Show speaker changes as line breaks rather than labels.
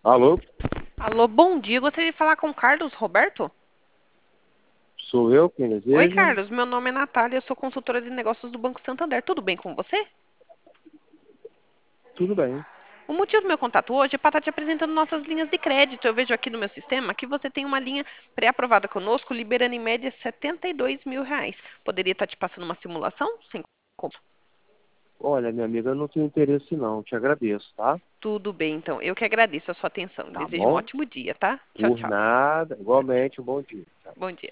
Alô,
Alô, bom dia. Gostaria de falar com o Carlos Roberto?
sou eu quem
Oi,
deseja?
Carlos. Meu nome é Natália, eu sou consultora de negócios do Banco Santander. Tudo bem com você?
Tudo bem.
O motivo do meu contato hoje é para estar te apresentando nossas linhas de crédito. Eu vejo aqui no meu sistema que você tem uma linha pré-aprovada conosco, liberando em média R$ 72 mil. Poderia estar te passando uma simulação? Sem custo.
Olha, minha amiga, eu não tenho interesse não, te agradeço, tá?
Tudo bem, então. Eu que agradeço a sua atenção.
Tá
Desejo um
bom?
ótimo dia, tá? Tchau,
Por
tchau.
nada, igualmente, um bom dia.
Bom dia.